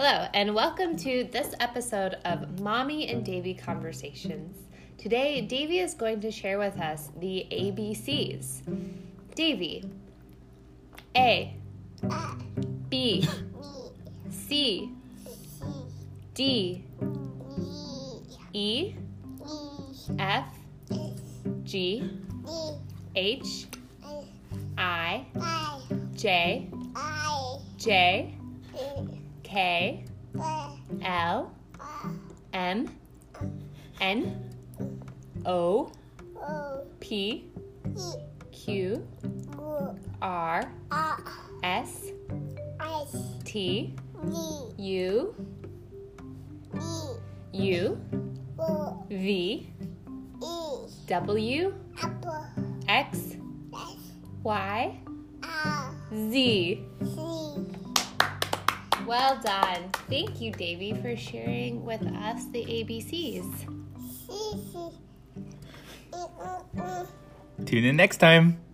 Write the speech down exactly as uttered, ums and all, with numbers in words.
Hello, and welcome to this episode of Mommy and Davy Conversations. Today, Davy is going to share with us the A B Cs. Davy, A, B, C, D, E, F, G, H, I, J, J, K, L, M, N, O, P, Q, R, S, T, U, U, V, W, X, Y, Z. Well done. Thank you, Davy, for sharing with us the A B Cs. Tune in next time.